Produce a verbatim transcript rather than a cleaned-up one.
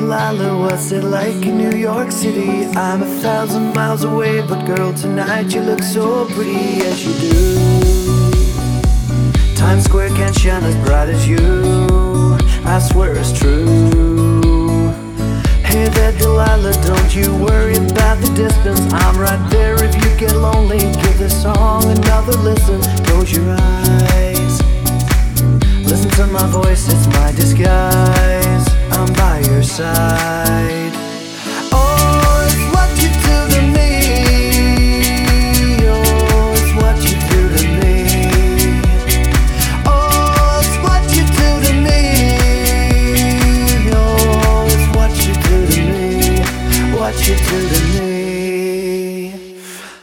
Delilah, what's it like in New York City? I'm a thousand miles away, but girl, tonight you look so pretty as you do. Times Square can't shine as bright as you, I swear it's true. Hey there Delilah, don't you worry about the distance. I'm right there if you get lonely. Give this song another listen. Close your eyes, listen to my voice, it's my disguise. I'm by your side.